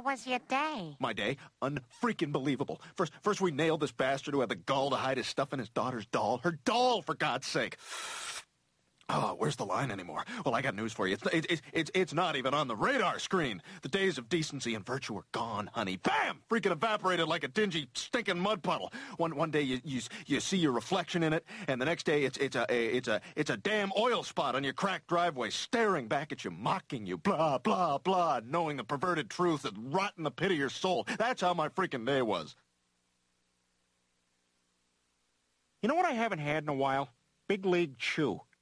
was your day? My day? Unfreaking believable. First we nailed this bastard who had the gall to hide his stuff in his daughter's doll. Her doll, for God's sake. Oh, where's the line anymore? Well, I got news for you. It's not even on the radar screen. The days of decency and virtue are gone, honey. Bam! Freaking evaporated like a dingy, stinking mud puddle. One day you see your reflection in it, and the next day it's a damn oil spot on your cracked driveway, staring back at you, mocking you, blah blah blah, knowing the perverted truth that rot in the pit of your soul. That's how my freaking day was. You know what I haven't had in a while? Big League Chew.